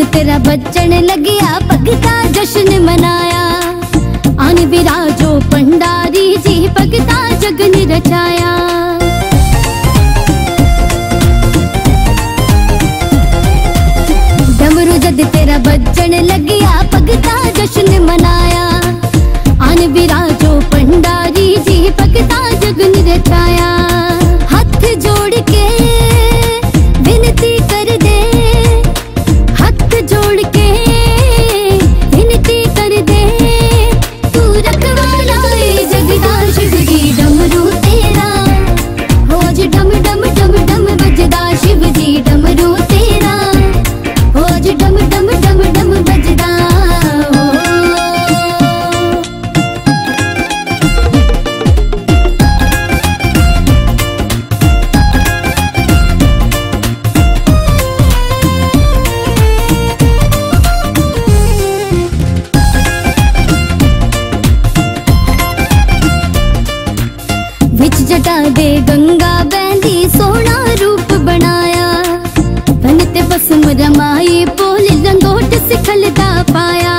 तेरा बच्चन लगिया भगता जश्न मनाया। आन विराजो भंडारी जी भगता जगन रचाया। डमरू जद तेरा बच्चन लगिया भगता जश्न मनाया। आन विराजो भंडारी जी भगता जगन रचाया। हाथ जोड़ के विनती कर दे, हाथ जोड़ के विनती कर दे, तू रखवाला है जगदा शिव जी डमरू तेरा। हो जी डम डम डम डम बजदा शिव जी डमरू तेरा। हो जी डम डम डम डम बजदा। विच जटा दे गंगा बहंदी सोना रूप बनाया। बनते बसम रमाई पोल लंगोट सिखलदा पाया।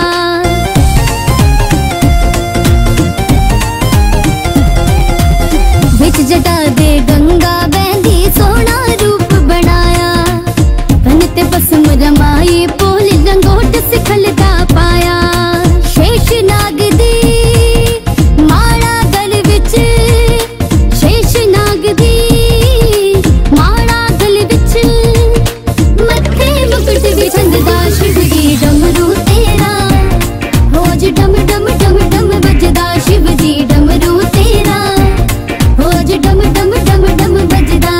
विच जटा दे गंगा बहंदी सोना रूप बनाया। बनते बसम रमाई पोल लंगोट सिखलदा पाया। शेष नाग दी माड़ा गल विच, शेष नाग दी माड़ा गल विच, मत्थे मुकुट विछंददा शिव जी डमरू तेरा। हो जी डम डम डम डम बजदा शिव जी डमरू तेरा। हो जी डम डम डम डम बजदा।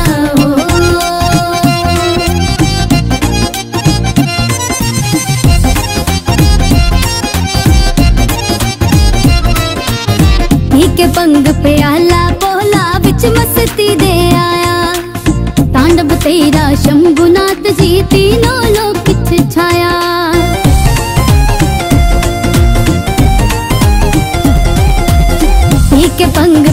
के पंग प्याला बोला विच मस्ती दे आया। तांडव तेरा शंभुनाथ जी तीनों लोक किछ छाया। के पंग